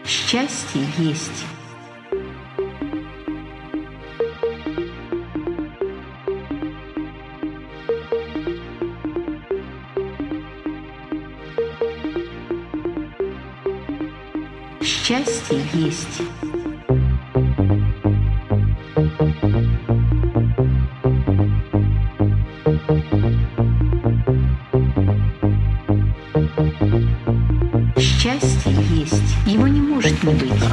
Счастье есть. Счастье есть. Счастье есть. Его не может не быть.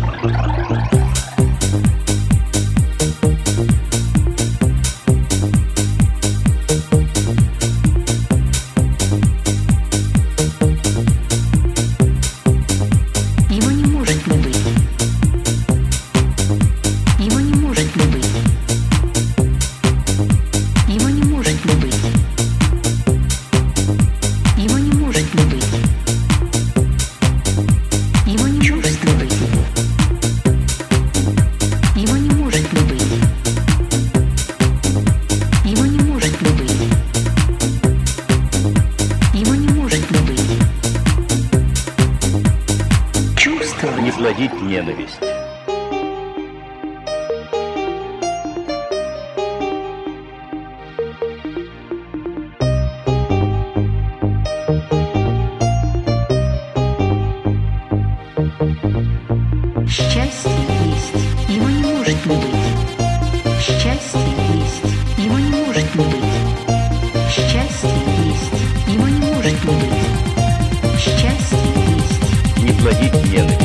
Не плодить ненависть. Счастье есть. Его не может не быть. Счастье есть. Его не может не быть. Счастье есть. Его не может не быть. Счастье есть. Не плодить ненависть.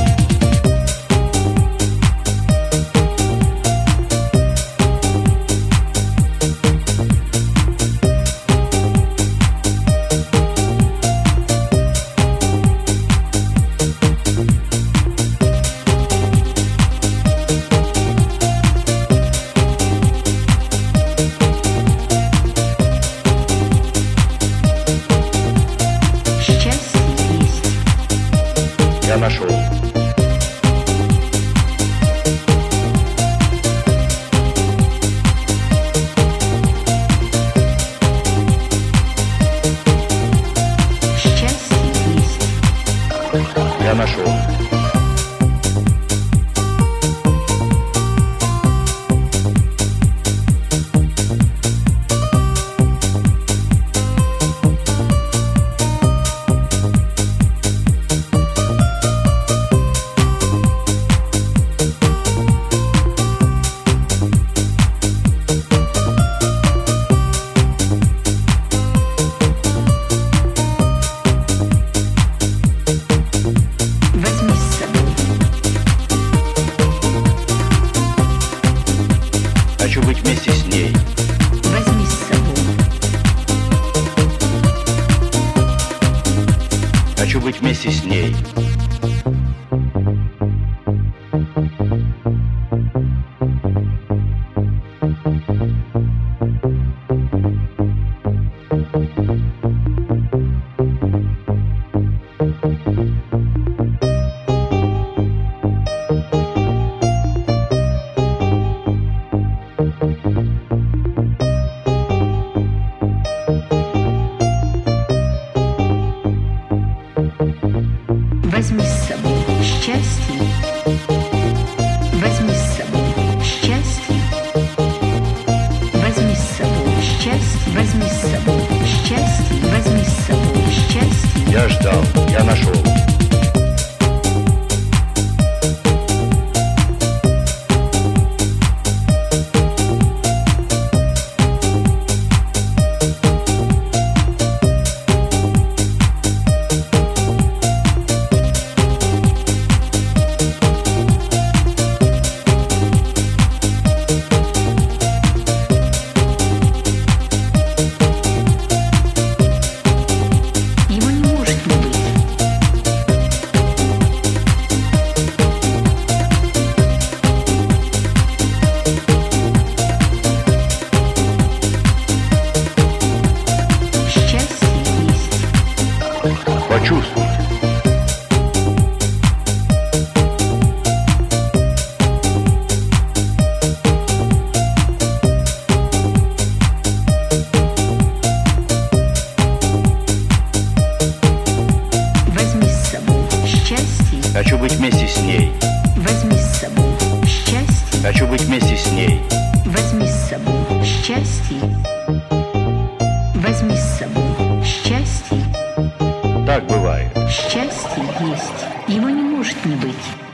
Я нашел. Счастье есть. Я нашел. Хочу быть вместе с ней. Возьми с собой. Хочу быть вместе с ней. Возьми с собой счастье. Возьми с собой счастье. Возьми с собой счастье. Возьми с собой счастье. Возьми с собой счастье. Я ждал, я нашел. Его не может не быть. ней. Возьми с собой счастье. Хочу быть вместе с ней. Возьми с собой счастье. Возьми с собой счастье. Так бывает. Счастье есть, его не может не быть.